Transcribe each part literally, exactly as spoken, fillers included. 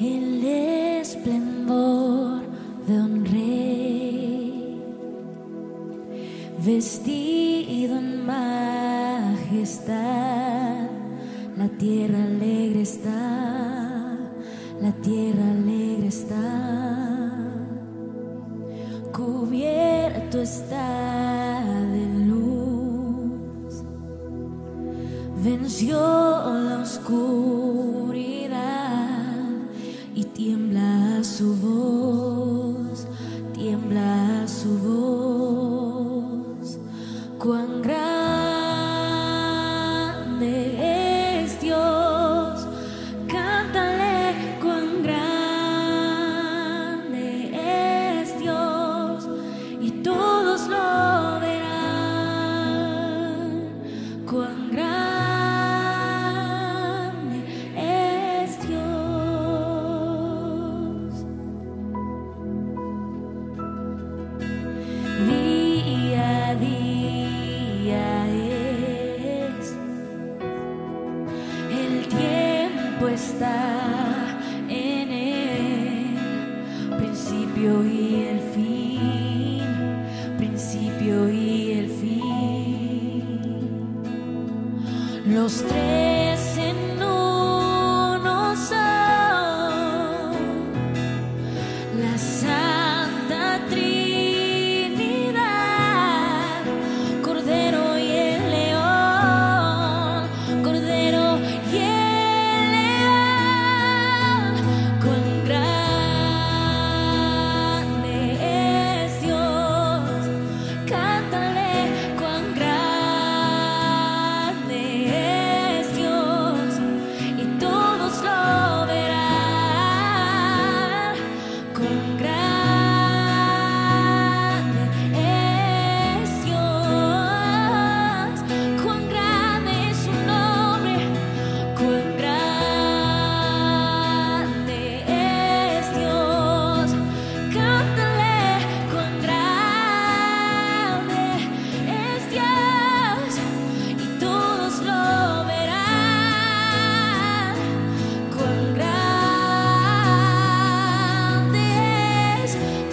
el esplendor de un rey, vestido en majestad. La tierra alegre está, la tierra alegre está, cubierto está de luz. Venció la oscuridad y tiembla su voz, tiembla su voz. Cuán grande es Dios, cántale, cuán grande es Dios, y todos lo verán. Cuán grande es Dios. Día a día es, el tiempo está en él, principio y el fin, principio y el fin. Los tres en uno son, la Santa Trinidad, Cordero y el León, Cordero y el León. Cuán grande es Dios, cántale, cuán grande es Dios, y todos lo verán. Cuán grande es Dios, cuán grande es su nombre, cuán grande es Dios, cántale, cuán grande es Dios, y todos lo verán. Cuán grande es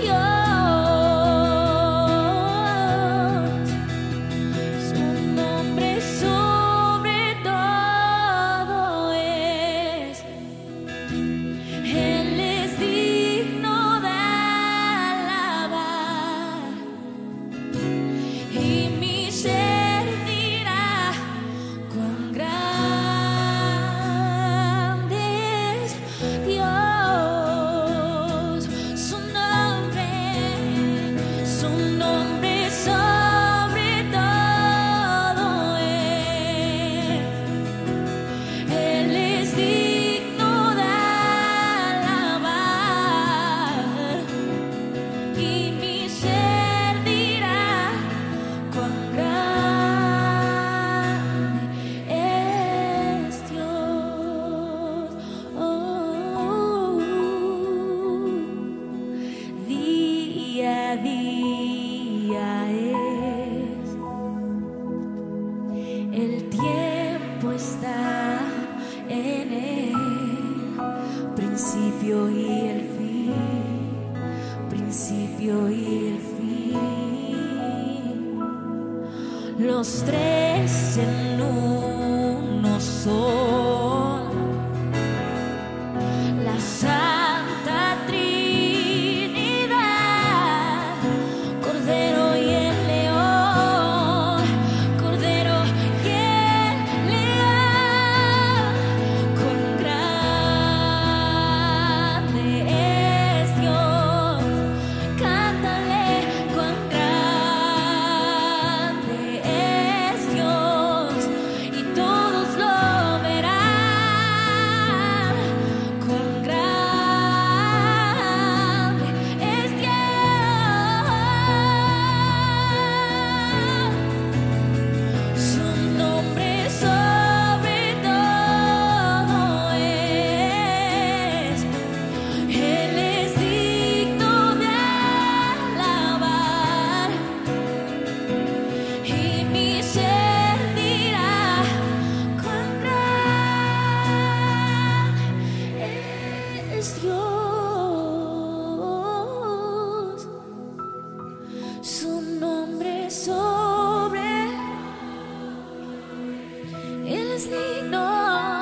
Dios, su nombre sobre todo es. Él es digno de alabar, y mi ser dirá cuán grande es Dios. Su nombre, su nombre sobre todo es. Él es digno de alabar, y mi ser dirá cuán grande es Dios. Oh, día a día es, el tiempo está en él, principio y el fin, principio y el fin. Los tres en uno son, la Santa Trinidad, Cordero y el León, Cordero y el León. Cuán grande es Dios, cántale, cuán grande es Dios, es Dios, su nombre es sobre, Él es digno.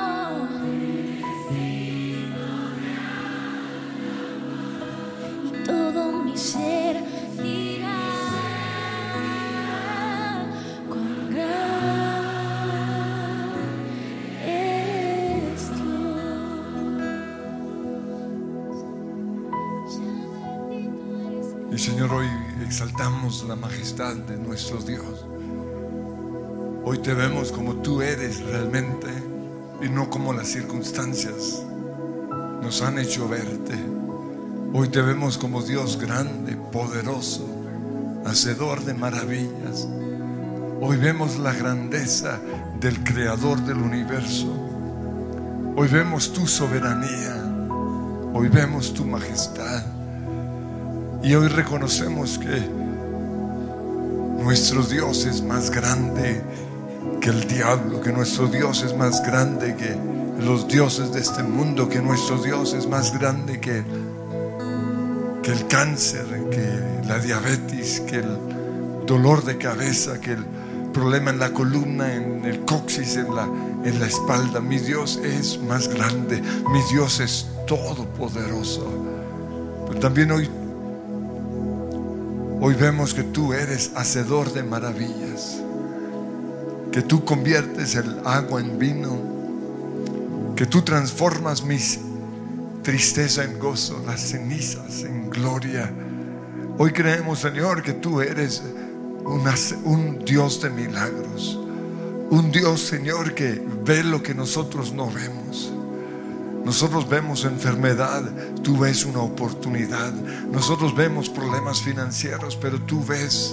Y todo mi ser dirá cuán grande es Dios. Y Señor, hoy exaltamos la majestad de nuestro Dios. Hoy te vemos como tú eres realmente y no como las circunstancias nos han hecho verte. Hoy te vemos como Dios grande, poderoso, hacedor de maravillas. Hoy vemos la grandeza del Creador del universo. Hoy vemos tu soberanía. Hoy vemos tu majestad. Y hoy reconocemos que nuestro Dios es más grande que el diablo, que nuestro Dios es más grande que los dioses de este mundo, que nuestro Dios es más grande que, que el cáncer, que la diabetes, que el dolor de cabeza, que el problema en la columna, en el coxis, en la, en la espalda. Mi Dios es más grande, mi Dios es todopoderoso. Pero también hoy Hoy vemos que tú eres hacedor de maravillas, que tú conviertes el agua en vino, que tú transformas mi tristeza en gozo, las cenizas en gloria. Hoy creemos, Señor, que tú eres una, un Dios de milagros, un Dios, Señor, que ve lo que nosotros no vemos. Nosotros vemos enfermedad, tú ves una oportunidad. Nosotros vemos problemas financieros, pero tú ves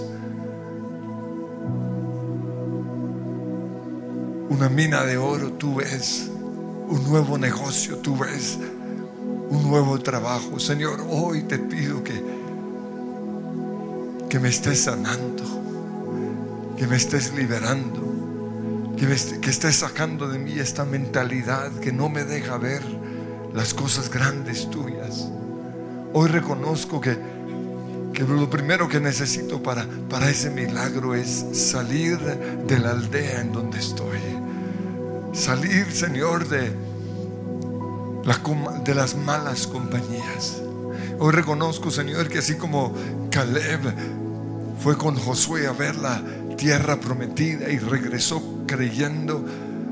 una mina de oro, tú ves un nuevo negocio, tú ves un nuevo trabajo. Señor, hoy te pido que, que me estés sanando, que me estés liberando, que, me, que estés sacando de mí esta mentalidad que no me deja ver las cosas grandes tuyas. Hoy reconozco que, que lo primero que necesito para, para ese milagro es salir de la aldea en donde estoy. Salir, Señor, de, la, de las malas compañías. Hoy reconozco, Señor, que así como Caleb fue con Josué a ver la tierra prometida y regresó creyendo,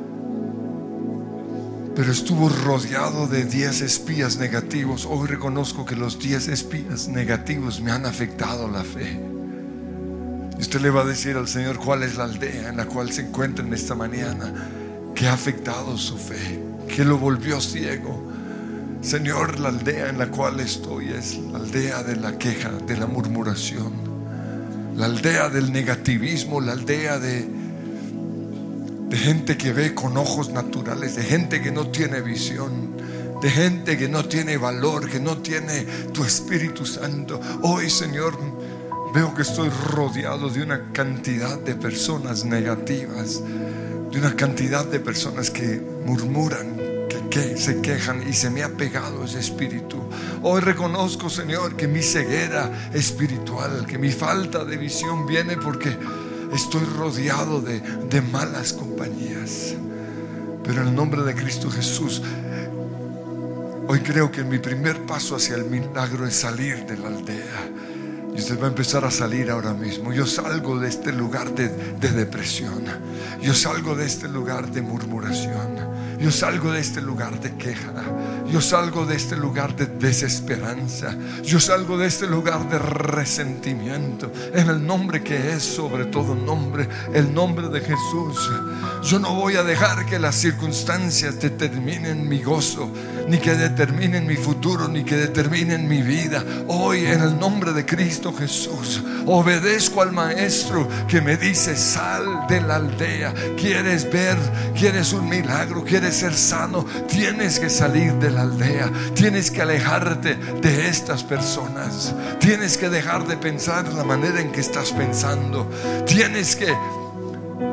pero estuvo rodeado de diez espías negativos. Hoy reconozco que los diez espías negativos me han afectado la fe. Y usted le va a decir al Señor cuál es la aldea en la cual se encuentra en esta mañana, que ha afectado su fe, que lo volvió ciego. Señor, la aldea en la cual estoy es la aldea de la queja, de la murmuración, la aldea del negativismo, la aldea de de gente que ve con ojos naturales, de gente que no tiene visión, de gente que no tiene valor, que no tiene tu Espíritu Santo. Hoy, Señor, veo que estoy rodeado de una cantidad de personas negativas, de una cantidad de personas que murmuran, que, que se quejan, y se me ha pegado ese espíritu. Hoy reconozco, Señor, que mi ceguera espiritual, que mi falta de visión viene porque estoy rodeado de, de malas compañías. Pero en el nombre de Cristo Jesús, hoy creo que mi primer paso hacia el milagro es salir de la aldea. Y usted va a empezar a salir ahora mismo. Yo salgo de este lugar de, de depresión. Yo salgo de este lugar de murmuración. Yo salgo de este lugar de queja. Yo salgo de este lugar de desesperanza. Yo salgo de este lugar de resentimiento. En el nombre que es sobre todo nombre, el nombre de Jesús. Yo no voy a dejar que las circunstancias determinen mi gozo, ni que determinen mi futuro, ni que determinen mi vida. Hoy, en el nombre de Cristo Jesús, obedezco al Maestro que me dice: sal de la aldea. ¿Quieres ver? ¿Quieres un milagro? ¿Quieres ser sano? Tienes que salir de la aldea. Tienes que alejarte de estas personas. Tienes que dejar de pensar la manera en que estás pensando. Tienes que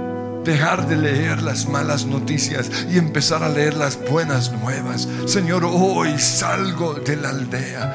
dejar de leer las malas noticias y empezar a leer las buenas nuevas. Señor, hoy salgo de la aldea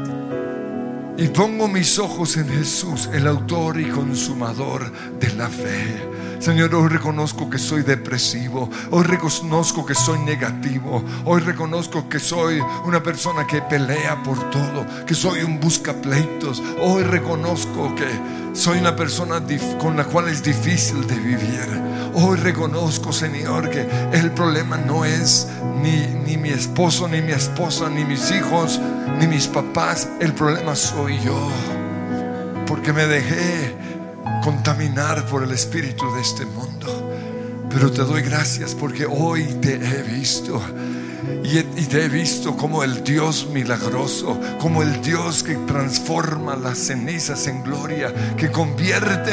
y pongo mis ojos en Jesús, el autor y consumador de la fe. Señor, hoy reconozco que soy depresivo. Hoy reconozco que soy negativo. Hoy reconozco que soy una persona que pelea por todo, que soy un buscapleitos. Hoy reconozco que soy una persona con la cual es difícil de vivir. Hoy reconozco, Señor, que el problema no es ni, ni mi esposo, ni mi esposa, ni mis hijos, ni mis papás. El problema soy yo, porque me dejé contaminar por el espíritu de este mundo. Pero te doy gracias porque hoy te he visto y, he, y te he visto como el Dios milagroso, como el Dios que transforma las cenizas en gloria, que convierte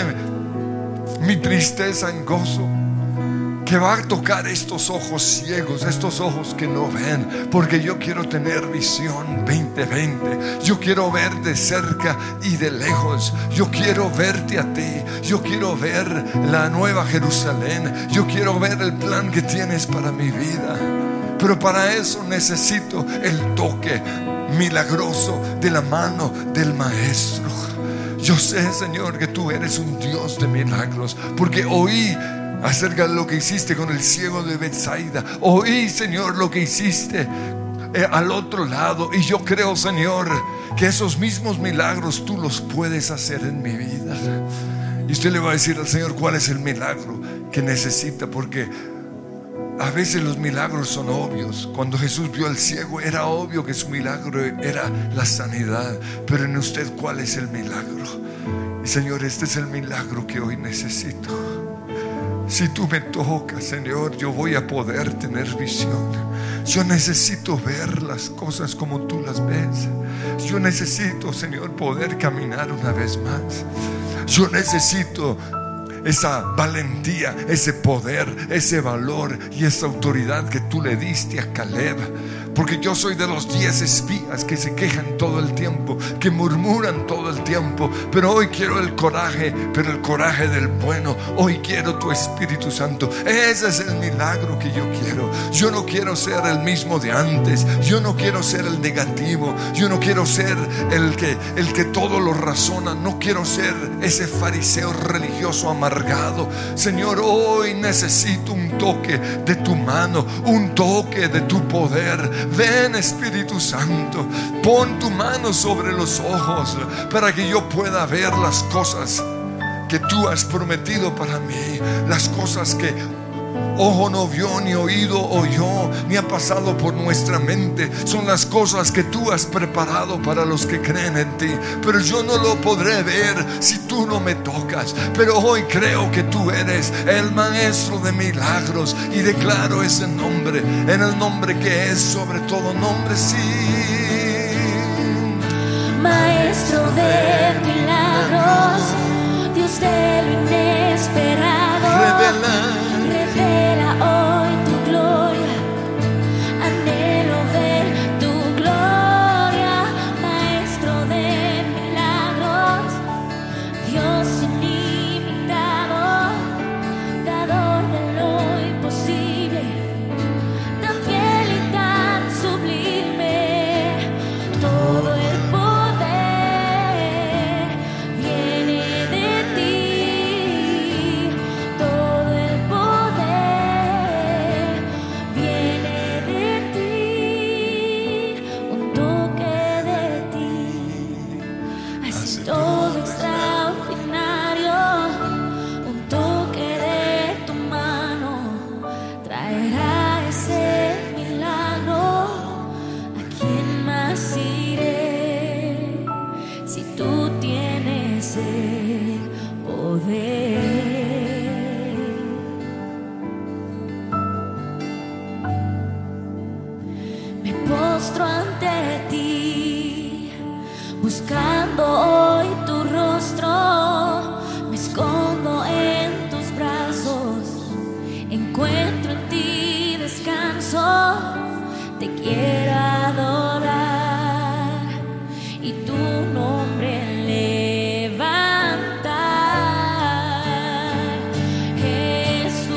mi tristeza en gozo, que va a tocar estos ojos ciegos, estos ojos que no ven, porque yo quiero tener visión veinte veinte. Yo quiero ver de cerca y de lejos. Yo quiero verte a ti. Yo quiero ver la nueva Jerusalén. Yo quiero ver el plan que tienes para mi vida. Pero para eso necesito el toque milagroso de la mano del Maestro. Yo sé, Señor, que tú eres un Dios de milagros, porque oí acerca de lo que hiciste con el ciego de Betsaida. Oí, Señor, lo que hiciste eh, al otro lado. Y yo creo, Señor, que esos mismos milagros tú los puedes hacer en mi vida. Y usted le va a decir al Señor cuál es el milagro que necesita, porque a veces los milagros son obvios. Cuando Jesús vio al ciego, era obvio que su milagro era la sanidad. Pero en usted, ¿cuál es el milagro? Y Señor, este es el milagro que hoy necesito. Si tú me tocas, Señor, yo voy a poder tener visión. Yo necesito ver las cosas como tú las ves. Yo necesito, Señor, poder caminar una vez más. Yo necesito esa valentía, ese poder, ese valor y esa autoridad que tú le diste a Caleb. Porque yo soy de los diez espías que se quejan todo el tiempo, que murmuran todo el tiempo. Pero hoy quiero el coraje, pero el coraje del bueno. Hoy quiero tu Espíritu Santo. Ese es el milagro que yo quiero. Yo no quiero ser el mismo de antes. Yo no quiero ser el negativo. Yo no quiero ser el que, el que todo lo razona. No quiero ser ese fariseo religioso amargado. Señor, hoy necesito un toque de tu mano, un toque de tu poder. Ven, Espíritu Santo, pon tu mano sobre los ojos para que yo pueda ver las cosas que tú has prometido para mí, las cosas que ojo no vio, ni oído oyó, ni ha pasado por nuestra mente. Son las cosas que tú has preparado para los que creen en ti. Pero yo no lo podré ver si tú no me tocas. Pero hoy creo que tú eres el Maestro de milagros, y declaro ese nombre, en el nombre que es sobre todo nombre, sí. Maestro de milagros, Dios de lo inesperado, Revela, revela hoy tu gloria. Anhelo ver tu gloria. Maestro de milagros, Dios ilimitado, dador de lo imposible, tan fiel y tan sublime. Todo el poder viene de ti. Todo el poder viene de ti. Un toque de ti hace todo extraordinario. Un toque de tu mano traerá ese milagro. ¿A quién más iré si tú tienes el poder? Me postro ante ti, buscando hoy tu rostro. Me escondo en tus brazos, encuentro en ti descanso. Te quiero adorar y tu nombre levantar. Jesús,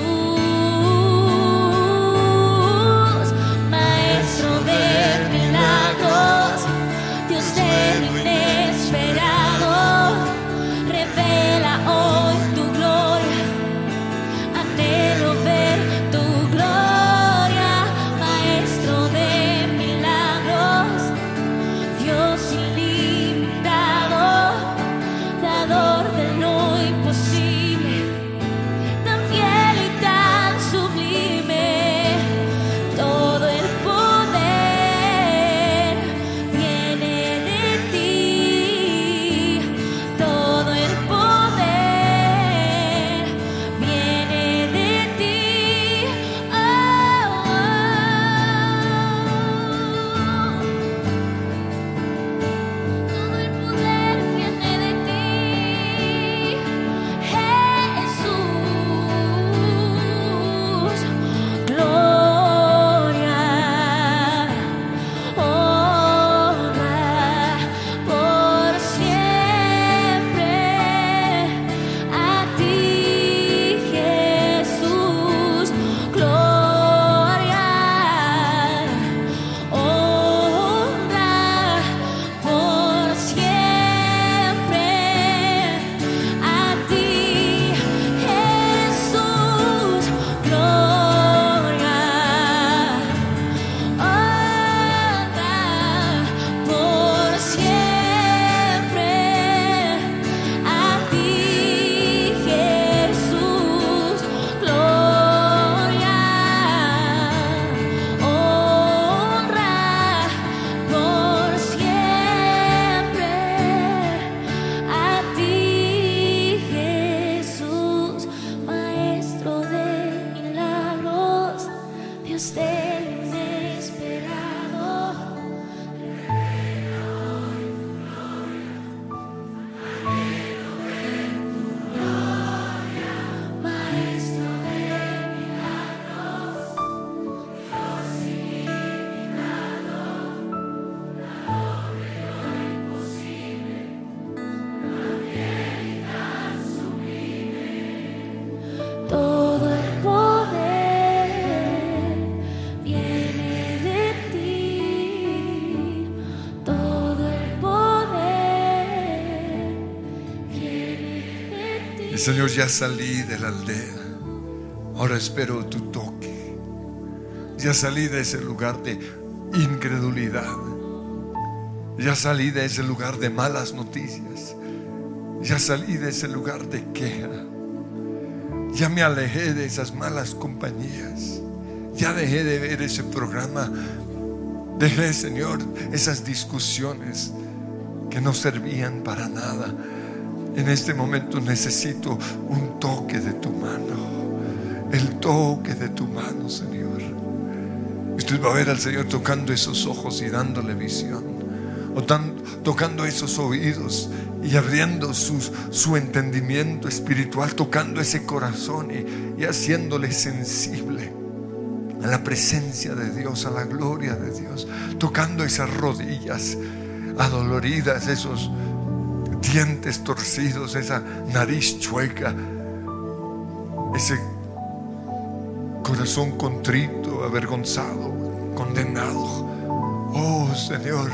Señor, ya salí de la aldea. Ahora espero tu toque. Ya salí de ese lugar de incredulidad. Ya salí de ese lugar de malas noticias. Ya salí de ese lugar de queja. Ya me alejé de esas malas compañías. Ya dejé de ver ese programa. Dejé, Señor, esas discusiones que no servían para nada. En este momento necesito un toque de tu mano. El toque de tu mano, Señor. Usted va a ver al Señor tocando esos ojos y dándole visión, o tan, tocando esos oídos y abriendo sus, su entendimiento espiritual, tocando ese corazón y, y haciéndole sensible a la presencia de Dios, a la gloria de Dios, tocando esas rodillas adoloridas, esos dientes torcidos, esa nariz chueca, ese corazón contrito, avergonzado, condenado. Oh Señor,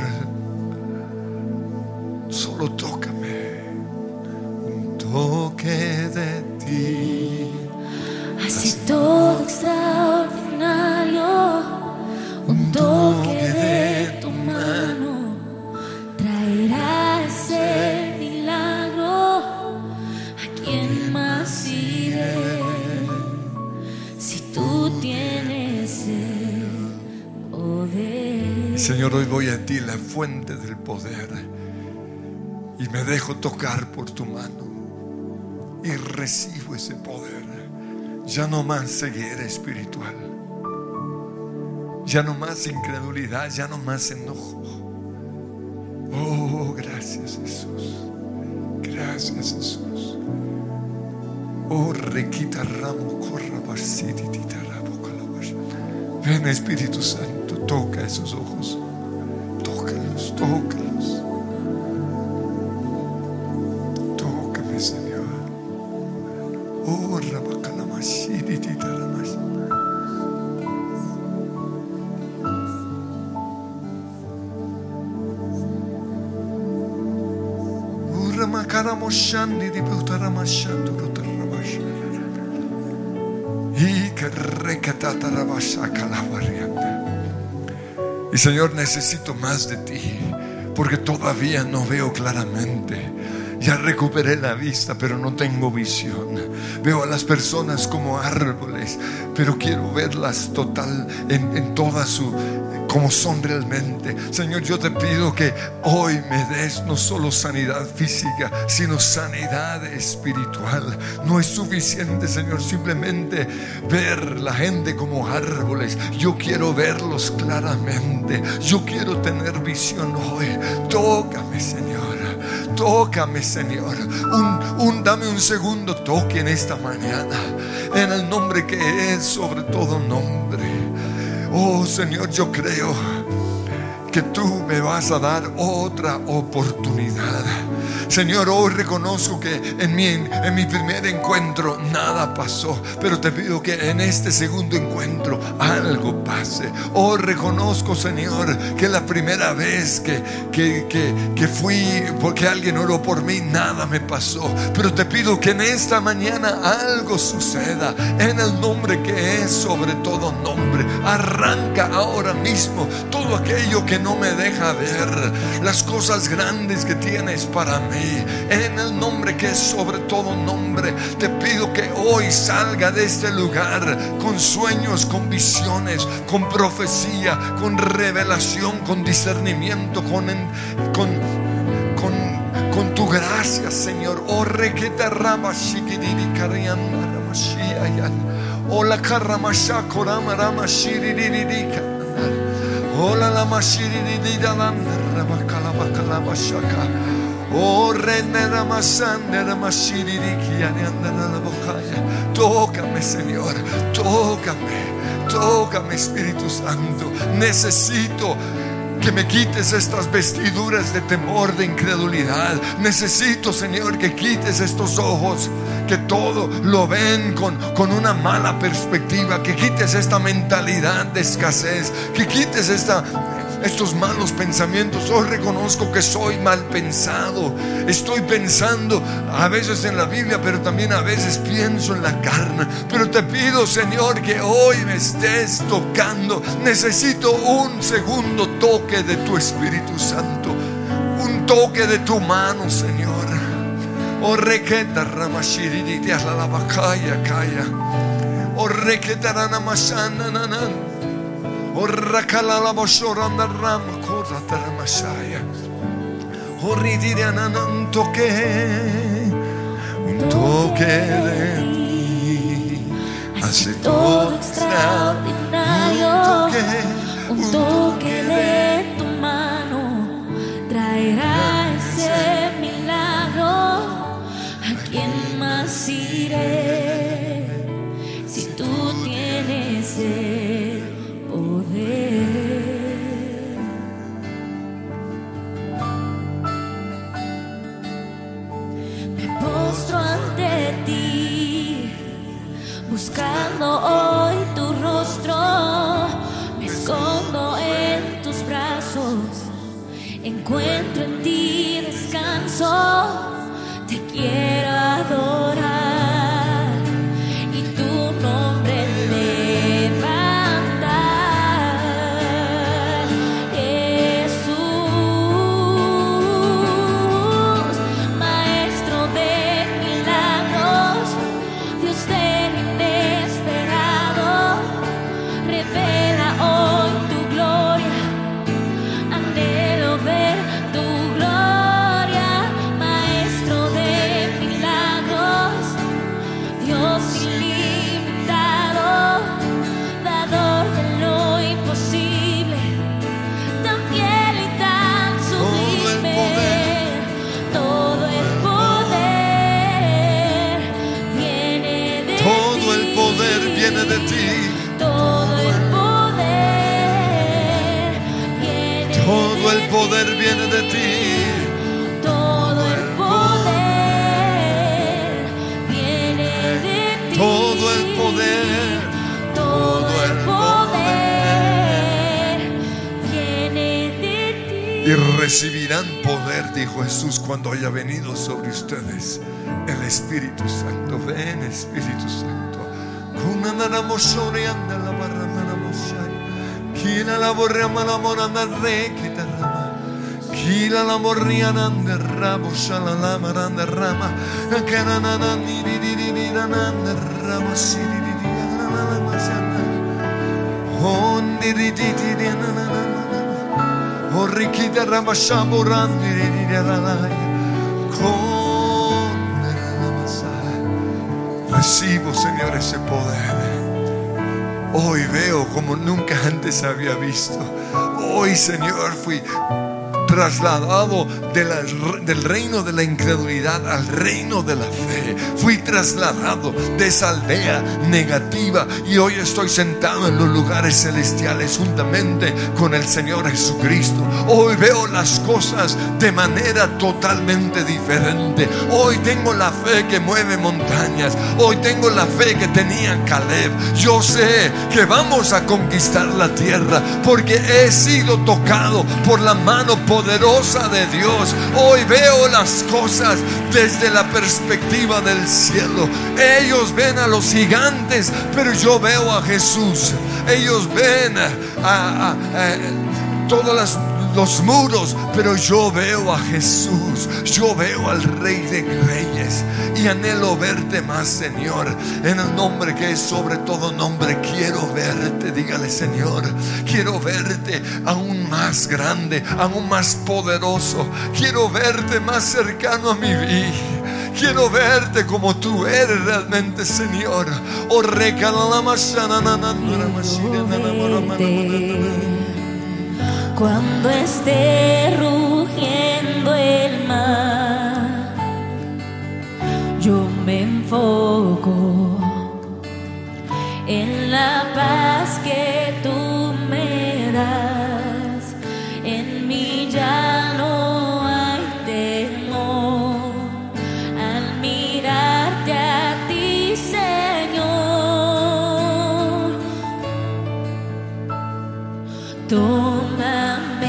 solo tócame, un toque de ti hace todo extraordinario, un toque de tu mano traerá ese milagro. ¿A quién más iré si tú tienes el poder? Señor, hoy voy a ti, la fuente del poder, y me dejo tocar por tu mano y recibo ese poder. Ya no más ceguera espiritual, ya no más incredulidad, ya no más enojo. Oh, gracias Jesús, gracias Jesús. Oh, requita ramo, corra basitita ramo calabash. Ven Espíritu Santo, toca esos ojos, tócalos, tócalos. Tócame, Señor. Oh, rabacalamasitita ramash. Ramacaramoshandi di Butaramashando Rotarabash. Y que recatata rabashaka la variante. Y Señor, necesito más de ti, porque todavía no veo claramente. Ya recuperé la vista, pero no tengo visión. Veo a las personas como árboles, pero quiero verlas total en, en toda su, como son realmente. Señor, yo te pido que hoy me des no solo sanidad física, sino sanidad espiritual. No es suficiente, Señor, simplemente ver la gente como árboles. Yo quiero verlos claramente. Yo quiero tener visión hoy. Tócame, Señor. Tócame, Señor. Un, un, dame un segundo toque en esta mañana, en el nombre que es sobre todo nombre. Oh Señor, yo creo que tú me vas a dar otra oportunidad. Señor, hoy reconozco que en mi, en mi primer encuentro nada pasó, pero te pido que en este segundo encuentro algo pase. Hoy reconozco, Señor, que la primera vez que, que, que, que fui, porque alguien oró por mí, nada me pasó, pero te pido que en esta mañana algo suceda, en el nombre que es sobre todo nombre. Arranca ahora mismo todo aquello que no me deja ver las cosas grandes que tienes para mí. En el nombre que es sobre todo nombre, te pido que hoy salga de este lugar con sueños, con visiones, con profecía, con revelación, con discernimiento, con, con, con, con tu gracia, Señor. Oh, requeta rama shikidiri karianda rama shiayan. Oh, la karamasha korama rama shiririri kanandar. Oh, la lama shiririri dalandar rama kalaba kalaba shaka. Oh, tócame, Señor, tócame, tócame, Espíritu Santo. Necesito que me quites estas vestiduras de temor, de incredulidad. Necesito, Señor, que quites estos ojos que todo lo ven con, con una mala perspectiva. Que quites esta mentalidad de escasez. Que quites esta estos malos pensamientos. Hoy reconozco que soy mal pensado. Estoy pensando a veces en la Biblia, pero también a veces pienso en la carne. Pero te pido, Señor, que hoy me estés tocando. Necesito un segundo toque de tu Espíritu Santo, un toque de tu mano, Señor. O requeta ramashiri te la lavacaya kaya. O requeta ramashana nanan. O rakala la boshoranda rama corra taramashaya. O ridiriana un toque, un toque de ti hace todo extraordinario. Un toque de tu mano traerá ese milagro. ¿A quién más iré si tú tienes el poder? Me postro ante ti, buscando hoy tu rostro. Me escondo en tus brazos, encuentro en ti descanso. Te quiero adorar y tu nombre levantar, Jesús, Maestro de milagros, Dios del inesperado. Revela hoy tu gloria, anhelo ver tu gloria. Maestro de milagros, Dios ilimitado, dador de lo imposible, tan fiel y tan sublime. Todo el poder viene de ti. Todo el poder viene de ti. Todo el poder viene Todo el de poder ti. viene de ti. Todo el poder viene de ti. Todo el poder, Todo el poder viene de ti. y recibirán poder, dijo Jesús, cuando haya venido sobre ustedes el Espíritu Santo. Ven, Espíritu Santo. Kila la borra mala moranda re que te rama. Kila la morria nanda rabo shala la maranda rama. Kanana ni ni ni ni nanda rama si ni ni ni na na masana. On di di di di na na na. O rikita rama shamurandi ni ni na na. Con la masaya. Recibo, Señor, ese poder. Hoy veo como nunca antes había visto. Hoy, Señor, fui trasladado de la, del reino de la incredulidad al reino de la fe. Fui trasladado de esa aldea negativa y hoy estoy sentado en los lugares celestiales juntamente con el Señor Jesucristo. Hoy veo las cosas de manera totalmente diferente. Hoy tengo la fe que mueve montañas. Hoy tengo la fe que tenía Caleb. Yo sé que vamos a conquistar la tierra porque he sido tocado por la mano poderosa de Dios. Hoy veo las cosas desde la perspectiva del cielo. Ellos ven a los gigantes, pero yo veo a Jesús. Ellos ven a, a, a, a todas las los muros, pero yo veo a Jesús. Yo veo al Rey de Reyes y anhelo verte más, Señor. En el nombre que es sobre todo nombre, quiero verte. Dígale, Señor, quiero verte aún más grande, aún más poderoso. Quiero verte más cercano a mi vida. Quiero verte como tú eres realmente, Señor. Oh, cuando esté rugiendo el mar, yo me enfoco en la paz que tú me das. En mí ya no hay temor al mirarte a ti, Señor. Tómame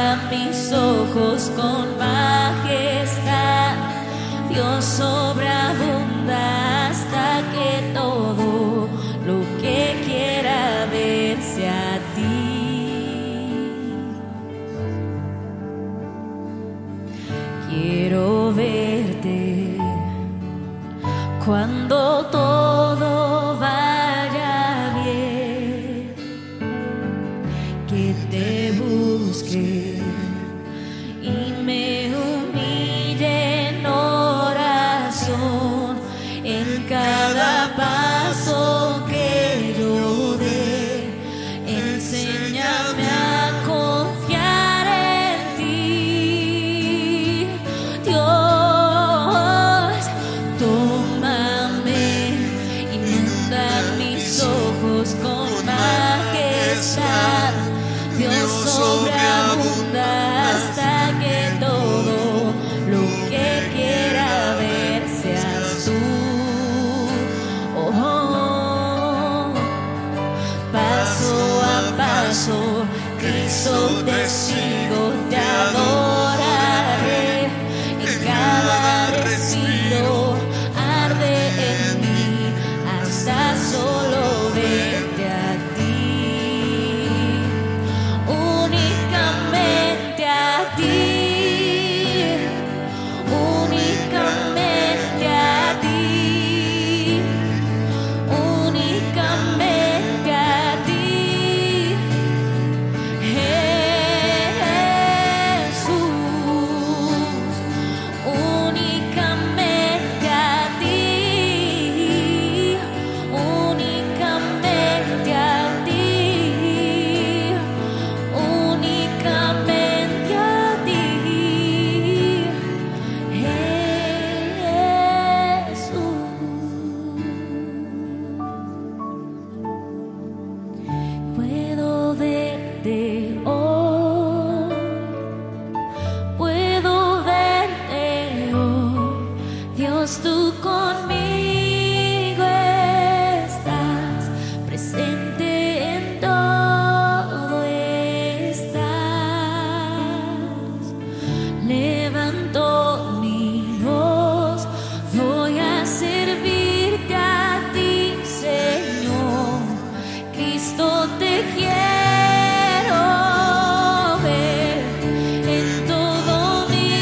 inundan mis ojos con majestad. Dios sobreabunda hasta que todo lo que quiera verse a ti. Quiero verte cuando todo vaya bien, que te busque y me humille en oración, en cada paso que yo dé. Enséñame a confiar en ti, Dios. Tómame, inunda mis ojos con majestad. Dios sobreabunda hasta que todo lo que quiera ver seas tú. Oh, oh. Paso a paso, Cristo te sigo, te adoraré. En cada respiro arde en mí hasta solo verte a ti. Únicamente a ti, únicamente a ti, únicamente a ti, Jesús. Únicamente a ti, únicamente a ti, únicamente a ti, Jesús. Puedo verte hoy, puedo verte hoy, Dios, tú conmigo estás, presente en todo estás. Levanto mi voz, voy a servirte a ti, Señor. Cristo, te quiero ver en todo mi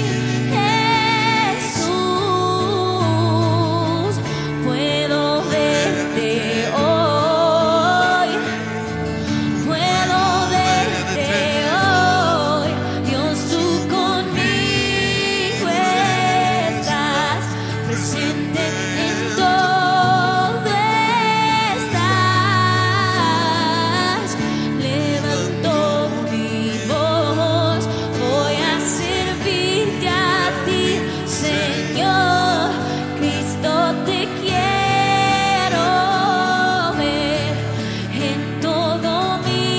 Jesús. Puedo verte hoy, puedo verte hoy, Dios, tú conmigo estás, presente en todo estás. Levanto mi voz, voy a servirte a ti, Señor. Cristo, te quiero ver en todo mi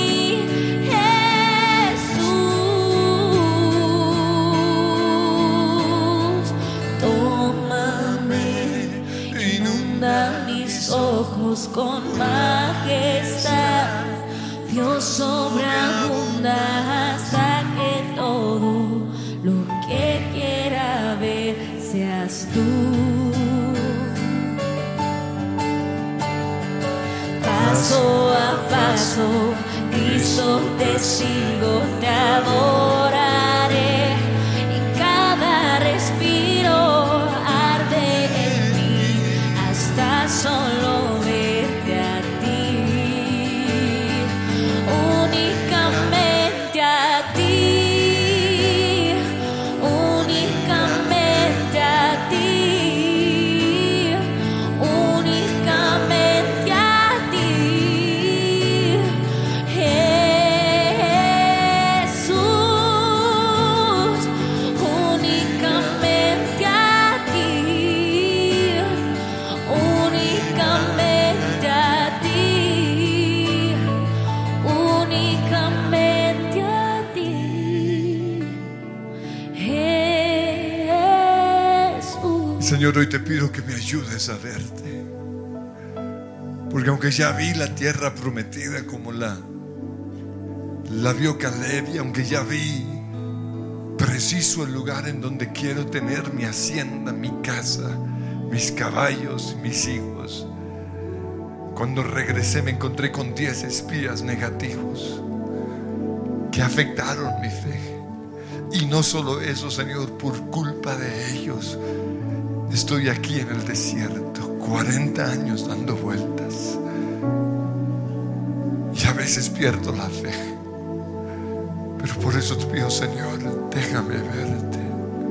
Jesús. Tómame, inunda mis ojos con majestad. Dios sobreabunda hasta que todo lo que quiera ver seas tú. Paso a paso, Cristo, te sigo, te adoraré. En cada respiro arde en mí hasta solo verte a ti. Únicamente a ti, únicamente a ti, únicamente a ti, Jesús. Únicamente a ti, únicamente a ti, únicamente a ti, Jesús. Señor, hoy te pido que me ayudes a verte, porque aunque ya vi la tierra prometida como la La vio Caleb, y aunque ya vi preciso el lugar en donde quiero tener mi hacienda, mi casa, mis caballos, mis hijos, cuando regresé me encontré con diez espías negativos que afectaron mi fe. Y no solo eso, Señor, por culpa de ellos estoy aquí en el desierto, cuarenta años dando vueltas, y a veces pierdo la fe. Pero por eso te pido, Señor, déjame verte,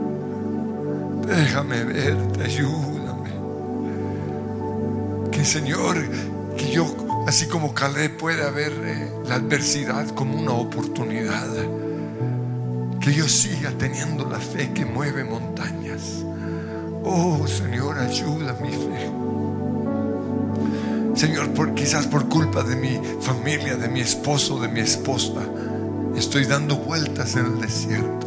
déjame verte, ayúdame. Que, Señor, que yo, así como Caleb, pueda ver eh, la adversidad como una oportunidad. Que yo siga teniendo la fe que mueve montañas. Oh, Señor, ayuda mi fe. Señor, por, quizás por culpa de mi familia, de mi esposo, de mi esposa, estoy dando vueltas en el desierto.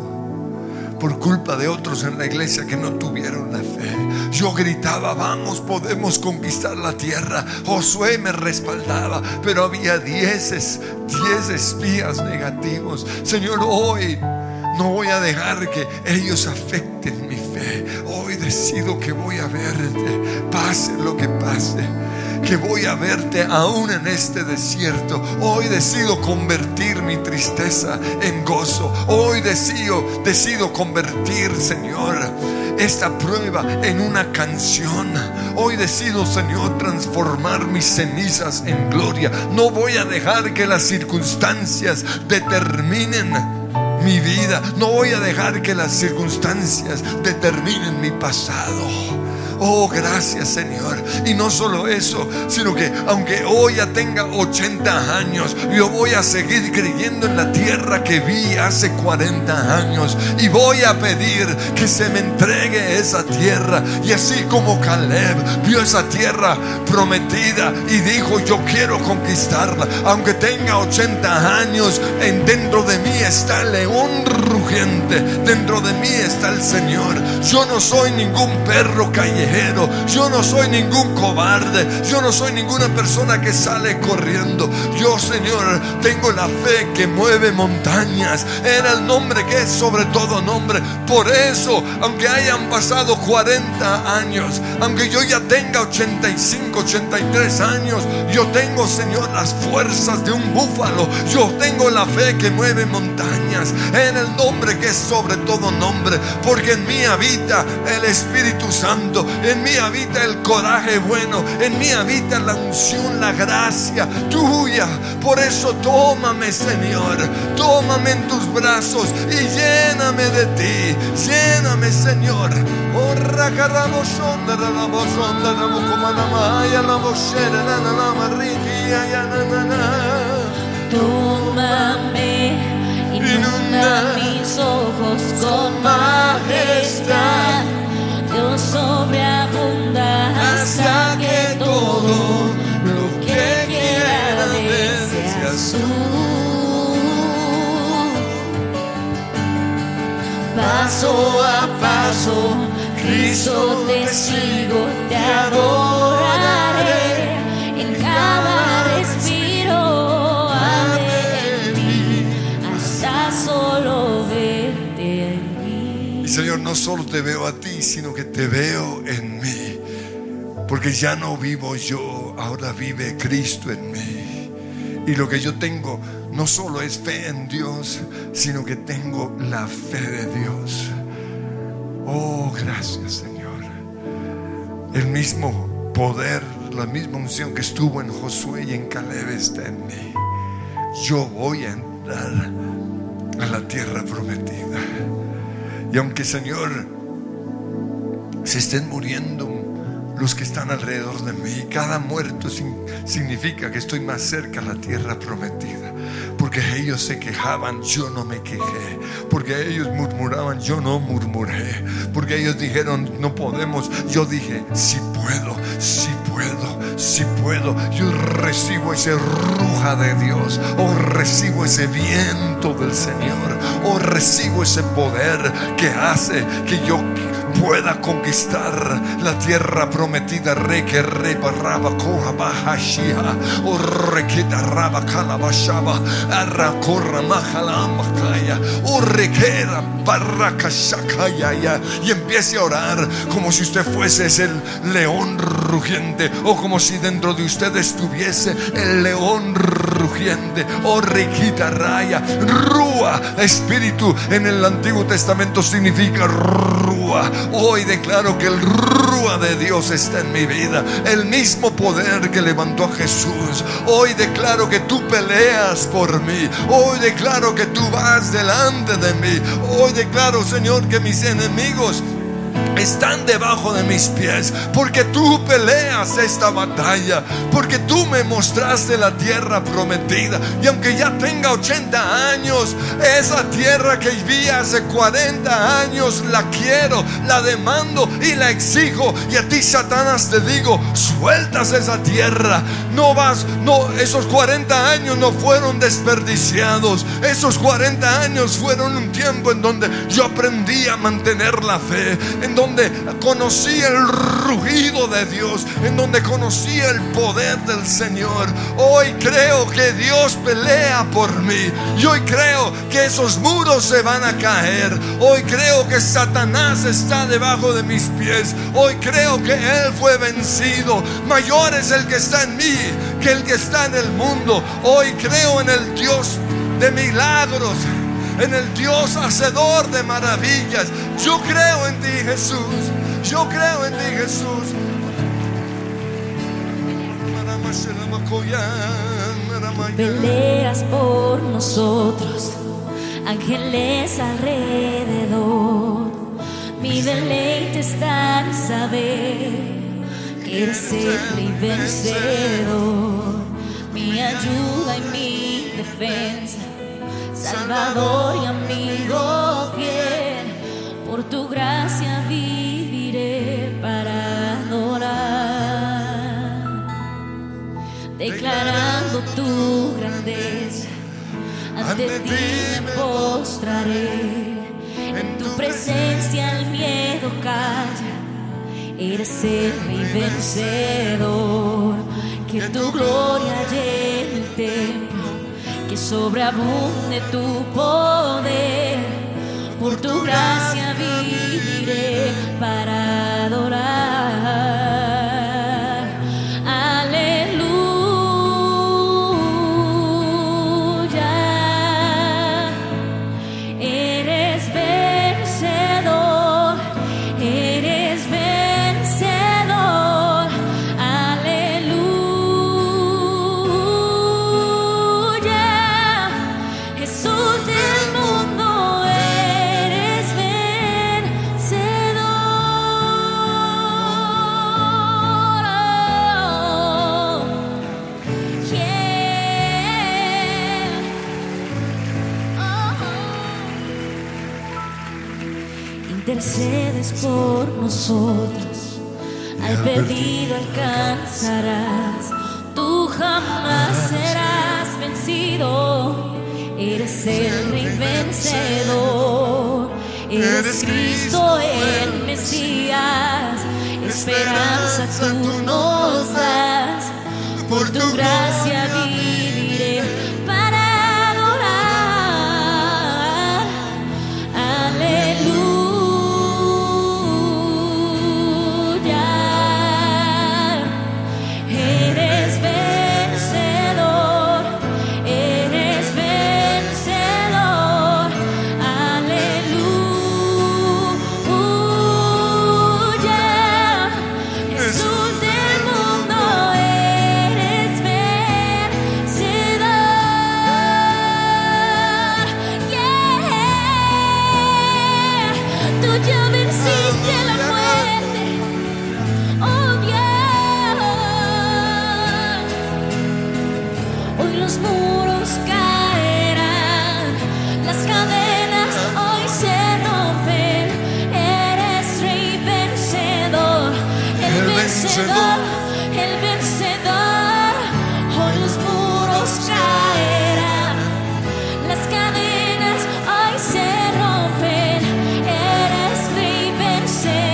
Por culpa de otros en la iglesia que no tuvieron la fe, yo gritaba: vamos, podemos conquistar la tierra. Josué me respaldaba, pero había diez, diez espías negativos. Señor, hoy no voy a dejar que ellos afecten mi fe. Hoy decido que voy a verte, pase lo que pase, que voy a verte aún en este desierto. Hoy decido convertir mi tristeza en gozo. Hoy decido, decido convertir, Señor, esta prueba en una canción. Hoy decido, Señor, transformar mis cenizas en gloria. No voy a dejar que las circunstancias determinen mi vida. No voy a dejar que las circunstancias determinen mi pasado. Oh, gracias, Señor. Y no solo eso, sino que aunque hoy ya tenga ochenta años, yo voy a seguir creyendo en la tierra que vi hace cuarenta años, y voy a pedir que se me entregue esa tierra. Y así como Caleb vio esa tierra prometida y dijo: yo quiero conquistarla, aunque tenga ochenta años, en dentro de mí está el león rugiente, dentro de mí está el Señor. Yo no soy ningún perro callejero, yo no soy ningún cobarde, yo no soy ninguna persona que sale corriendo. Yo, Señor, tengo la fe que mueve montañas, en el nombre que es sobre todo nombre. Por eso, aunque hayan pasado cuarenta años, aunque yo ya tenga ochenta y cinco, ochenta y tres años, yo tengo, Señor, las fuerzas de un búfalo. Yo tengo la fe que mueve montañas, en el nombre que es sobre todo nombre. Porque en mí habita el Espíritu Santo, en mí habita el coraje bueno, en mí habita la unción, la gracia tuya. Por eso tómame, Señor, tómame en tus brazos y lléname de ti, lléname, Señor. Oh, tómame, inunda mis ojos con majestad. Dios sobreabunda hasta que todo lo que quiera ver seas tú. Paso a paso, Cristo te sigo, te adoraré en cada respiro. Ame en ti hasta solo verte en mí. Y, Señor, no solo te veo a ti, sino que te veo en mí. Porque ya no vivo yo, ahora vive Cristo en mí. Y lo que yo tengo no solo es fe en Dios, sino que tengo la fe de Dios. Oh, gracias, Señor. El mismo poder, la misma unción que estuvo en Josué y en Caleb está en mí. Yo voy a entrar a la tierra prometida. Y aunque, Señor, se estén muriendo los que están alrededor de mí, cada muerto significa que estoy más cerca a la tierra prometida. Porque ellos se quejaban, yo no me quejé. Porque ellos murmuraban, yo no murmuré. Porque ellos dijeron, no podemos, yo dije, sí puedo, sí puedo, sí puedo. Yo recibo ese ruja de Dios, o recibo ese viento del Señor, o recibo ese poder que hace que yo pueda conquistar la tierra prometida. Re que re barraba corra bajashia o requeta raba calabashaba arra corra majalamba kaya o requera barraca shakaya, y empiece a orar como si usted fuese el león rugiente, o como si dentro de usted estuviese el león rugiente. O requita raya rúa. Espíritu en el Antiguo Testamento significa rúa. Hoy declaro que el rúa de Dios está en mi vida, el mismo poder que levantó a Jesús. Hoy declaro que tú peleas por mí. Hoy declaro que tú vas delante de mí. Hoy declaro, Señor, que mis enemigos están debajo de mis pies, porque tú peleas esta batalla, porque tú me mostraste la tierra prometida. Y aunque ya tenga ochenta años, esa tierra que viví hace cuarenta años la quiero, la demando y la exijo. Y a ti, Satanás, te digo, sueltas esa tierra. No vas, no, esos cuarenta años no fueron desperdiciados. Esos cuarenta años fueron un tiempo en donde yo aprendí a mantener la fe, en donde conocí el rugido de Dios, en donde conocí el poder del Señor. Hoy creo que Dios pelea por mí, y hoy creo que esos muros se van a caer. Hoy creo que Satanás está debajo de mis pies. Hoy creo que Él fue vencido. Mayor es el que está en mí que el que está en el mundo. Hoy creo en el Dios de milagros, en el Dios hacedor de maravillas. Yo creo en ti, Jesús. Yo creo en ti, Jesús. Peleas por nosotros, ángeles alrededor. Mi deleite está en saber que eres el rey vencedor, mi ayuda y mi defensa, Salvador y amigo fiel. Por tu gracia viviré para adorar, declarando tu grandeza. Ante ti me postraré, en tu presencia el miedo calla. Eres el rey vencedor, que tu gloria llene el templo, que sobreabunde tu poder. Por tu gracia viviré para adorar. Aleluya. Eres vencedor, eres vencedor. Aleluya. Jesús del mundo, intercedes por nosotros, al perdido alcanzarás, tú jamás serás vencido. Eres el rey vencedor, eres Cristo el Mesías, esperanza tú nos das. Por tu gracia viviré para adorar. Aleluya. El vencedor, hoy los muros caerán, las cadenas hoy se rompen. Eres rey vencedor.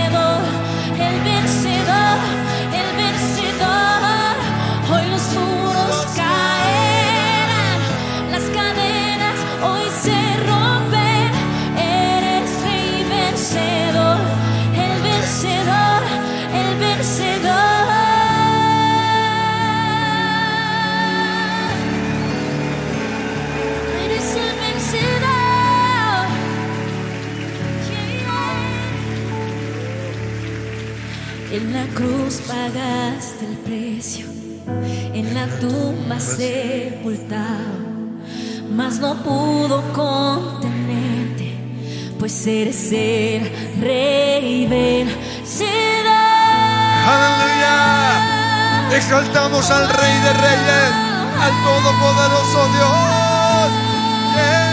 En la cruz pagaste el precio, en la tumba sepultado, mas no pudo contenerte, pues eres el Rey vencedor. Aleluya. Exaltamos al Rey de Reyes, al Todopoderoso Dios. Yeah.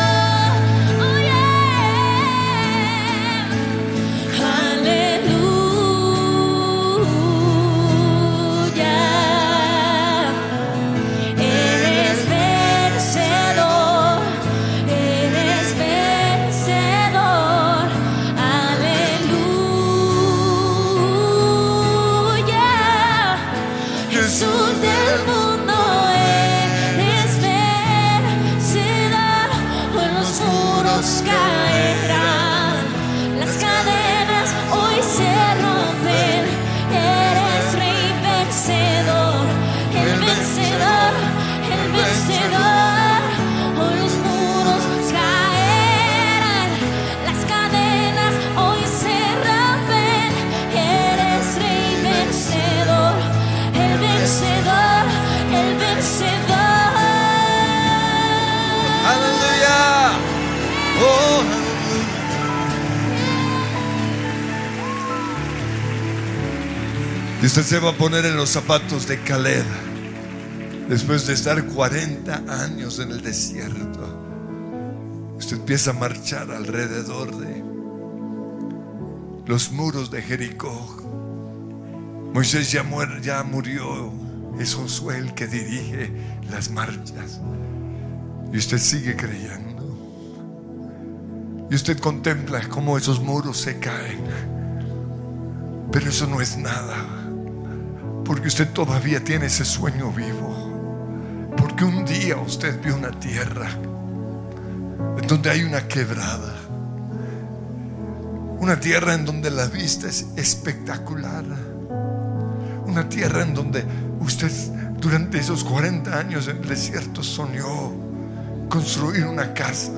Y usted se va a poner en los zapatos de Caleb. Después de estar cuarenta años en el desierto, usted empieza a marchar alrededor de los muros de Jericó. Moisés ya, muer, ya murió. Es Josué el que dirige las marchas. Y usted sigue creyendo. Y usted contempla cómo esos muros se caen. Pero eso no es nada, porque usted todavía tiene ese sueño vivo. Porque un día usted vio una tierra en donde hay una quebrada, una tierra en donde la vista es espectacular, una tierra en donde usted durante esos cuarenta años en el desierto soñó construir una casa,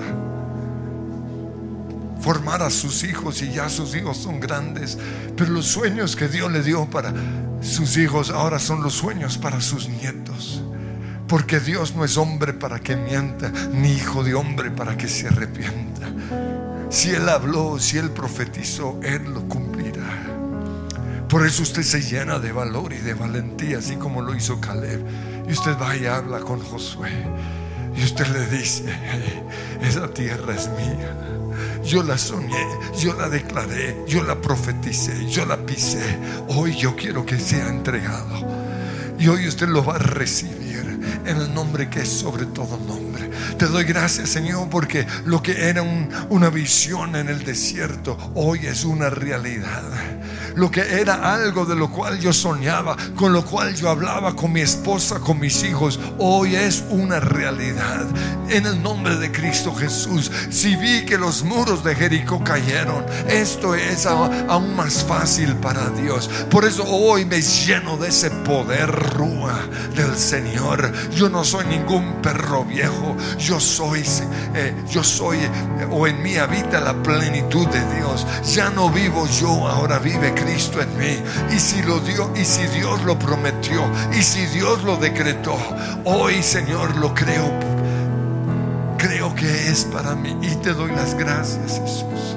formar a sus hijos, y ya sus hijos son grandes. Pero los sueños que Dios le dio para sus hijos ahora son los sueños para sus nietos. Porque Dios no es hombre para que mienta, ni hijo de hombre para que se arrepienta. Si Él habló, si Él profetizó, Él lo cumplirá. Por eso usted se llena de valor y de valentía, así como lo hizo Caleb. Y usted va y habla con Josué, y usted le dice: esa tierra es mía. Yo la soñé, yo la declaré, yo la profeticé, yo la pisé. Hoy yo quiero que sea entregado. Y hoy usted lo va a recibir en el nombre que es sobre todo nombre. Te doy gracias, Señor, porque lo que era un, una visión en el desierto, hoy es una realidad. Lo que era algo de lo cual yo soñaba, con lo cual yo hablaba con mi esposa, con mis hijos, hoy es una realidad. En el nombre de Cristo Jesús. Si vi que los muros de Jericó cayeron, esto es aún más fácil para Dios. Por eso hoy me lleno de ese poder rúa del Señor. Yo no soy ningún perro viejo. Yo soy, eh, yo soy, eh, o en mí habita la plenitud de Dios. Ya no vivo yo, ahora vive Cristo en mí. Y si lo dio, y si Dios lo prometió, y si Dios lo decretó, hoy, Señor, lo creo. Creo que es para mí, y te doy las gracias, Jesús.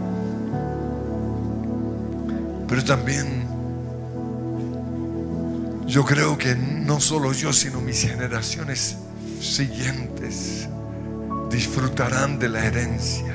Pero también yo creo que no solo yo, sino mis generaciones siguientes disfrutarán de la herencia.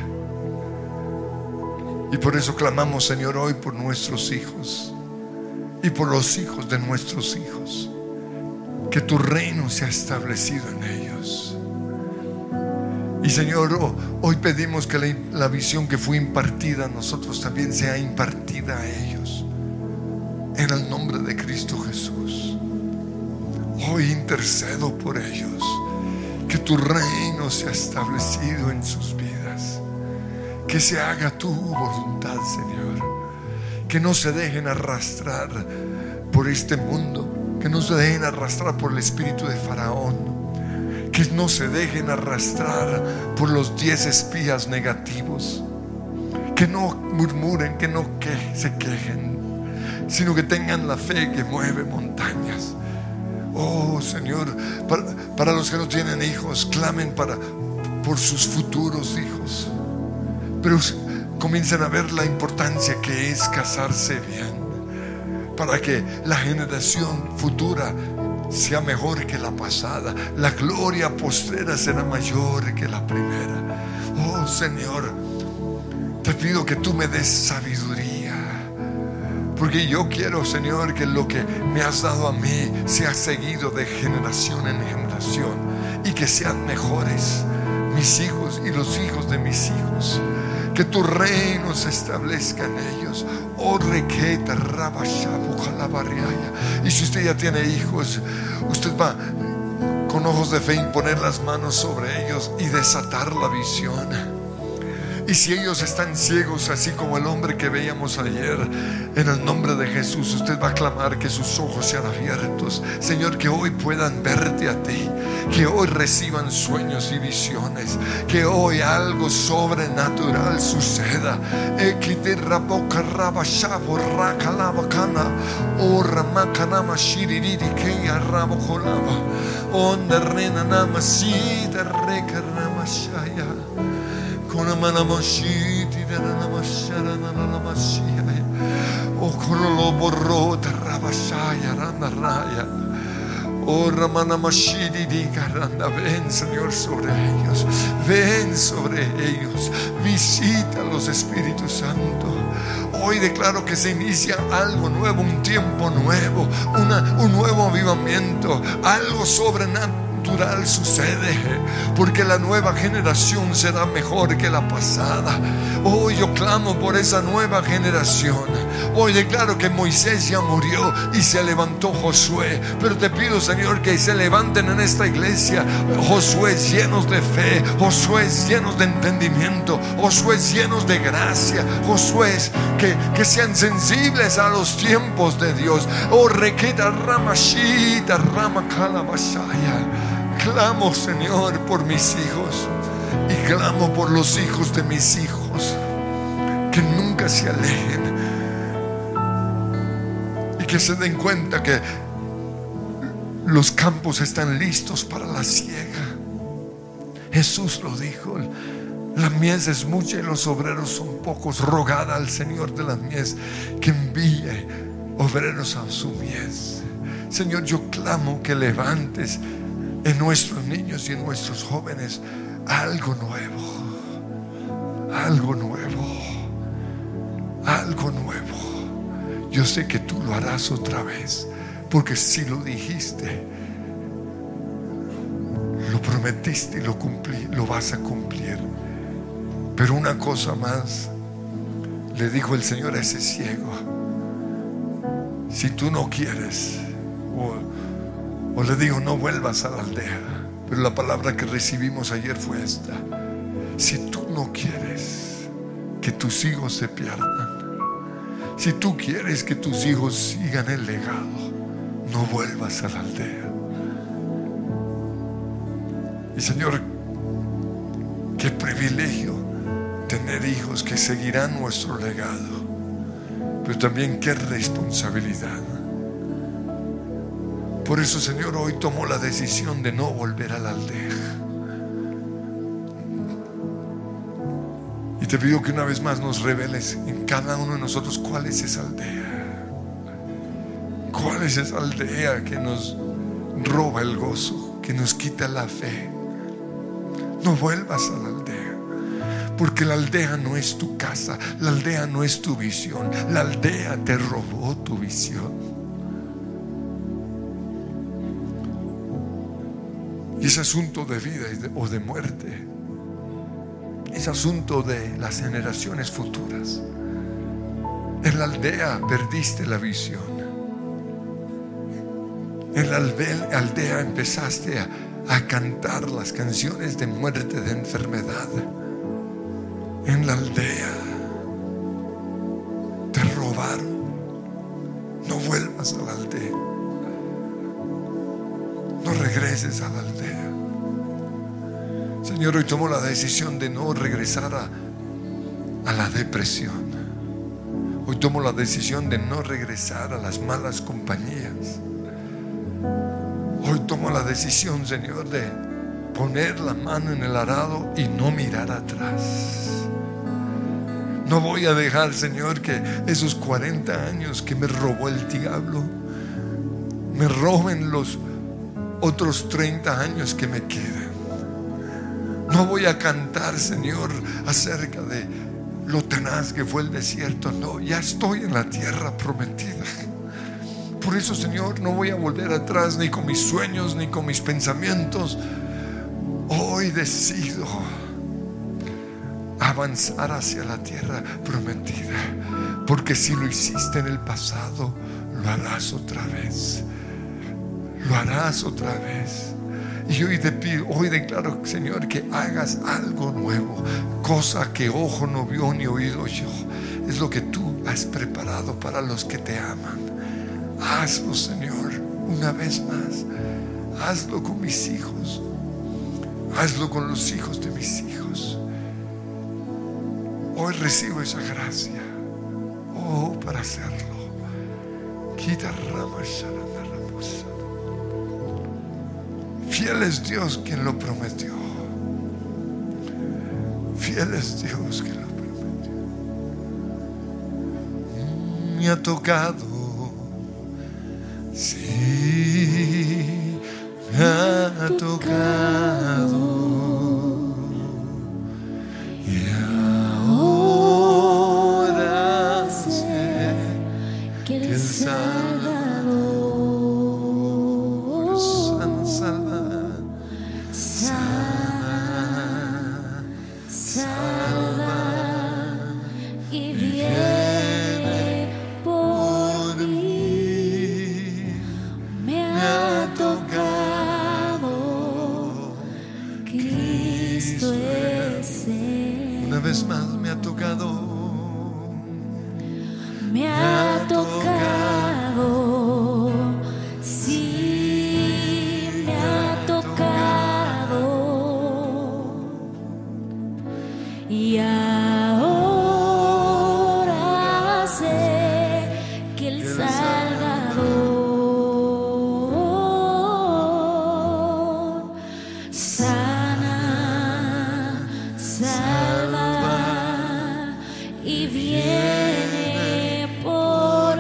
Y por eso clamamos, Señor, hoy por nuestros hijos y por los hijos de nuestros hijos, que tu reino sea establecido en ellos. Y Señor, hoy pedimos que la, la visión que fue impartida a nosotros también sea impartida a ellos, en el nombre de Cristo Jesús. Hoy intercedo por ellos, que tu reino sea establecido en sus vidas, que se haga tu voluntad, Señor, que no se dejen arrastrar por este mundo, que no se dejen arrastrar por el espíritu de Faraón, que no se dejen arrastrar por los diez espías negativos, que no murmuren, que no que, se quejen, sino que tengan la fe que mueve montañas. Oh Señor, para, para los que no tienen hijos, clamen para, por sus futuros hijos, pero comiencen a ver la importancia que es casarse bien, para que la generación futura sea mejor que la pasada. La gloria postrera será mayor que la primera. Oh Señor, te pido que tú me des sabiduría, porque yo quiero, Señor, que lo que me has dado a mí sea seguido de generación en generación, y que sean mejores mis hijos y los hijos de mis hijos. Que tu reino se establezca en ellos. Oh, requeta, rabashabu, calabariaya. Y si usted ya tiene hijos, usted va con ojos de fe imponer las manos sobre ellos y desatar la visión. Y si ellos están ciegos, así como el hombre que veíamos ayer, en el nombre de Jesús, usted va a clamar que sus ojos sean abiertos. Señor, que hoy puedan verte a ti, que hoy reciban sueños y visiones, que hoy algo sobrenatural suceda. Con manamashiti de la namashara na namashia. O cololo borro de rabashaya randa raya. Oh ramanamashiti di garanda. Ven, Señor, sobre ellos. Ven sobre ellos. Visita los Espíritu Santo. Hoy declaro que se inicia algo nuevo, un tiempo nuevo, una, un nuevo avivamiento, algo sobrenatural sucede, porque la nueva generación será mejor que la pasada. Hoy yo clamo por esa nueva generación. Hoy declaro que Moisés ya murió y se levantó Josué, pero te pido, Señor, que se levanten en esta iglesia Josué llenos de fe, Josué llenos de entendimiento, Josué llenos de gracia, Josué que, que sean sensibles a los tiempos de Dios. Oh, requeta ramashita rama calabashaya. Clamo, Señor, por mis hijos, y clamo por los hijos de mis hijos, que nunca se alejen y que se den cuenta que los campos están listos para la siega. Jesús lo dijo: la mies es mucha y los obreros son pocos. Rogad al Señor de la mies que envíe obreros a su mies. Señor, yo clamo que levantes en nuestros niños y en nuestros jóvenes algo nuevo, algo nuevo, algo nuevo. Yo sé que tú lo harás otra vez, porque si lo dijiste, lo prometiste y lo cumplí, lo vas a cumplir. Pero una cosa más le dijo el Señor a ese ciego: si tú no quieres, o O le digo, no vuelvas a la aldea. Pero la palabra que recibimos ayer fue esta: si tú no quieres que tus hijos se pierdan, si tú quieres que tus hijos sigan el legado, no vuelvas a la aldea. Y Señor, qué privilegio tener hijos que seguirán nuestro legado, pero también qué responsabilidad. Por eso, Señor, hoy tomo la decisión de no volver a la aldea. Y te pido que una vez más nos reveles en cada uno de nosotros cuál es esa aldea. ¿Cuál es esa aldea que nos roba el gozo, que nos quita la fe? No vuelvas a la aldea, porque la aldea no es tu casa, la aldea no es tu visión, la aldea te robó tu visión. Y es asunto de vida o de muerte. Es asunto de las generaciones futuras. En la aldea perdiste la visión. En la aldea empezaste a, a cantar las canciones de muerte, de enfermedad. En la aldea te robaron. No vuelvas a la aldea. No regreses a la aldea. Señor, hoy tomo la decisión de no regresar a, a la depresión. Hoy tomo la decisión de no regresar a las malas compañías. Hoy tomo la decisión, Señor, de poner la mano en el arado y no mirar atrás. No voy a dejar, Señor, que esos cuarenta años que me robó el diablo me roben los otros treinta años que me quedan. No voy a cantar, Señor, acerca de lo tenaz que fue el desierto. No, ya estoy en la tierra prometida. Por eso, Señor, no voy a volver atrás ni con mis sueños ni con mis pensamientos. Hoy decido avanzar hacia la tierra prometida, porque si lo hiciste en el pasado, lo harás otra vez. Lo harás otra vez. Y hoy te pido, hoy declaro, Señor, que hagas algo nuevo, cosa que ojo no vio ni oído yo. Es lo que tú has preparado para los que te aman. Hazlo, Señor, una vez más. Hazlo con mis hijos. Hazlo con los hijos de mis hijos. Hoy recibo esa gracia, oh, para hacerlo. Quita ramas. Fiel es Dios quien lo prometió. Fiel es Dios quien lo prometió. Me ha tocado, sí, me ha tocado. Y ahora sé que el Salvador salva, salva, salva y viene por mí. Me ha tocado, Cristo es Él. Una vez más me ha tocado, me ha tocado, sí, me ha tocado. Y ahora sé que el Salvador sana, salva y viene por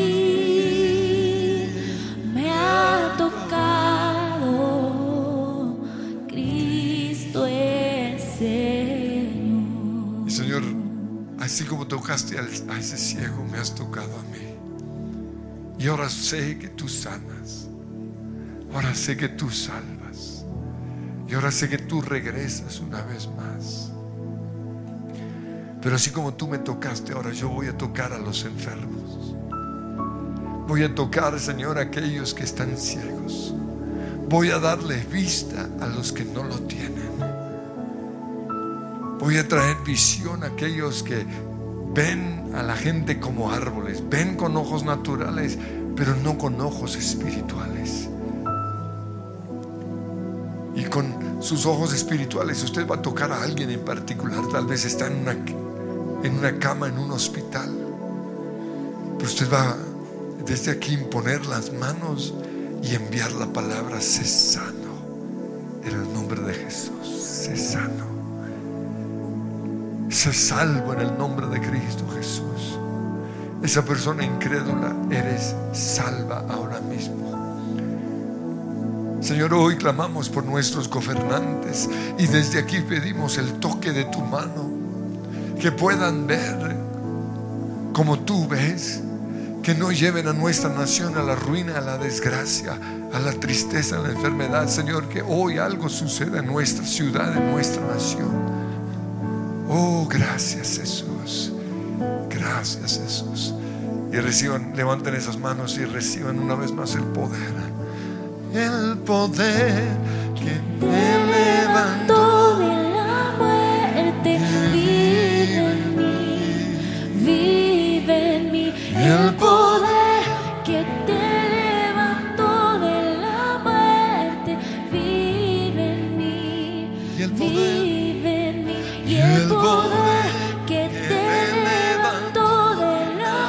mí. Me ha tocado, Cristo es Señor. Y Señor, así como tocaste a ese ciego, me has tocado a mí. Y ahora sé que tú sanas. Ahora sé que tú salvas. Y ahora sé que tú regresas una vez más. Pero así como tú me tocaste, ahora yo voy a tocar a los enfermos. Voy a tocar, Señor, a aquellos que están ciegos. Voy a darle vista a los que no lo tienen. Voy a traer visión a aquellos que ven a la gente como árboles, ven con ojos naturales, pero no con ojos espirituales. Y con sus ojos espirituales usted va a tocar a alguien en particular. Tal vez está en una, en una cama en un hospital, pero usted va desde aquí imponer las manos y enviar la palabra: sé sano en el nombre de Jesús. Sé sano, sé salvo en el nombre de Cristo Jesús. Esa persona incrédula, eres salva ahora mismo. Señor, hoy clamamos por nuestros gobernantes y desde aquí pedimos el toque de tu mano, que puedan ver como tú ves, que no lleven a nuestra nación a la ruina, a la desgracia, a la tristeza, a la enfermedad. Señor, que hoy algo suceda en nuestra ciudad, en nuestra nación. Oh, gracias, Jesús. Gracias, Jesús. Y reciban, levanten esas manos y reciban una vez más el poder. El poder que me levantó de la muerte vive en mí, vive en mí. El poder que te levantó de la muerte vive en mí, vive en mí. Y el poder que te levantó de la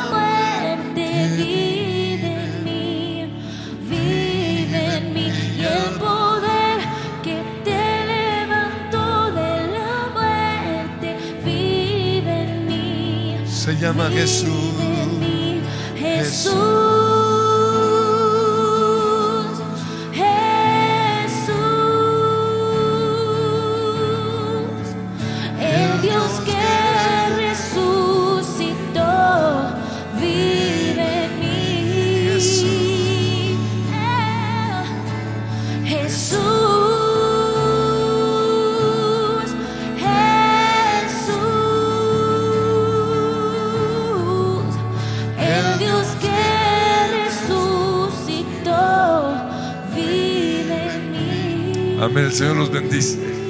Se llama Jesús. Jesús, Jesús, el Dios que resucitó vive en mí. Jesús, amén. El Señor los bendice.